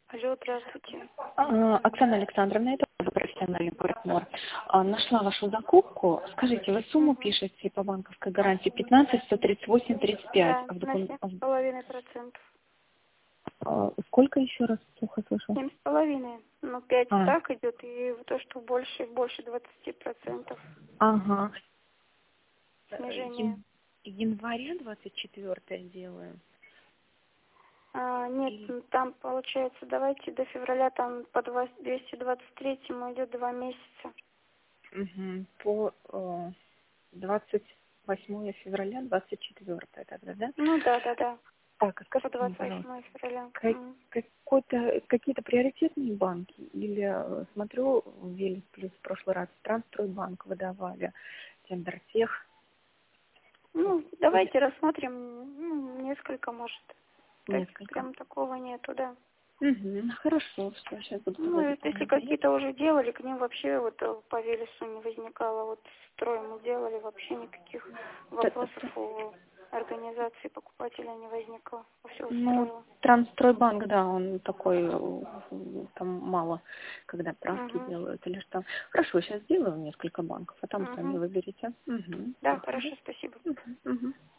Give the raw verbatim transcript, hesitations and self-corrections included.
Алло, здравствуйте. А, Оксана Александровна, это профессиональный партнер. А, Нашла вашу закупку. Скажите, вы сумму Угу. пишете по банковской гарантии пятнадцать сто тридцать восемь тридцать пять. Да, А в на докум- семь а с в- половиной процентов. а, Сколько еще раз плохо слышал? Семь с половиной. Ну, пять А, так идет, и то, что больше, больше двадцати процентов ага. снижение. Ян- Января двадцать четвёртое делаю. А, нет, И, ну, там получается, давайте до февраля там по двести двадцать третьему идет два месяца. мгм, по э, двадцать восьмое февраля двадцать четвёртое тогда, да? Ну да, да, да. Так, а По скажите мне, двадцать пожалуйста, восьмое февраля. Ка- М. какой-то, какие-то приоритетные банки? Или, э, смотрю, в Велес Плюс в прошлый раз Трансстройбанк выдавали, Тендертех. Ну, Или давайте рассмотрим, ну, несколько, может. Так, несколько? прям такого нету, да. Угу, хорошо, что сейчас буду Ну, туда и вот если заполнять заявку. какие-то уже делали, к ним вообще вот э, по Велесу не возникало. Вот строй мы делали, вообще никаких Т- вопросов т- у организации покупателя не возникло. Все Ну, устроило. Трансстройбанк, да, он такой, э, там мало, когда правки Угу. делают или что. Хорошо, сейчас сделаю несколько банков, а там сами Угу. выберите. Угу, Да, спасибо. хорошо, спасибо. Угу, угу.